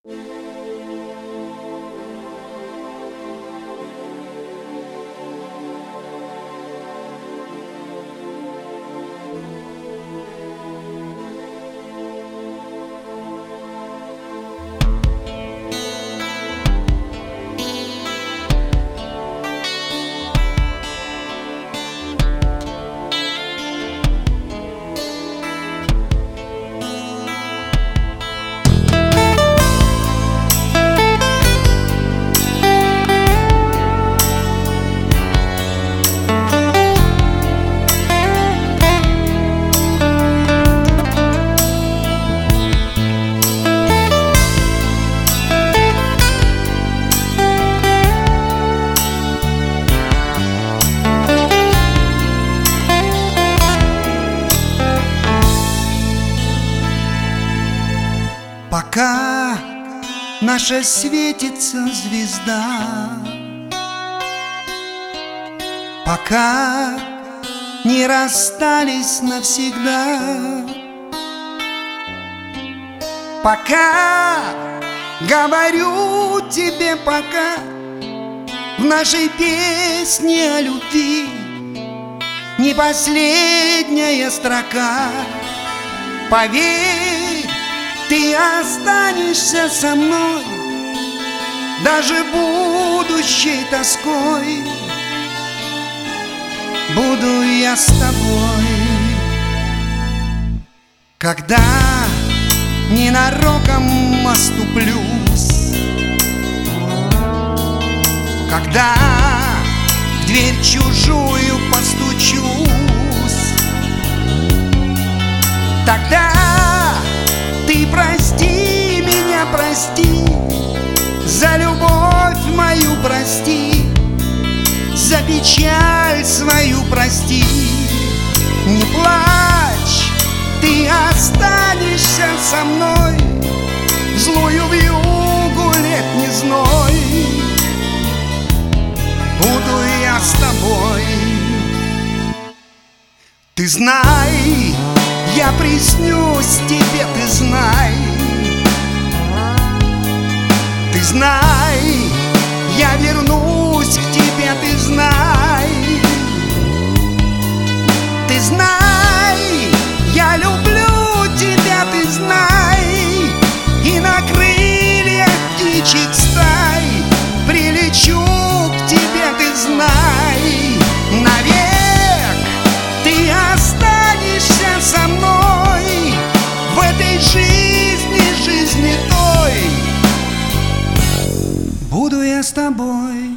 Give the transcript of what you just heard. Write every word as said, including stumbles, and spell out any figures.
Пока наша светится звезда, пока не расстались навсегда, пока говорю тебе пока, в нашей песне о любви не последняя строка. Поверь, ты останешься со мной, даже будущей тоской. Буду я с тобой, когда ненароком оступлюсь, когда в дверь чужую постучусь. Тогда ты прости меня, прости, за любовь мою прости, за печаль свою прости. Не плачь, ты останешься со мной в злую вьюгу летний зной. Буду я с тобой. Ты знай, я приснюсь тебе, ты знай. Ты знай, я вернусь к тебе, ты знай. Ты знай, я люблю тебя, ты знай. И на крыльях птичьих стай прилечу к тебе, ты знай. Навек ты останешься со мной в этой жизни, жизни той. Буду я с тобой.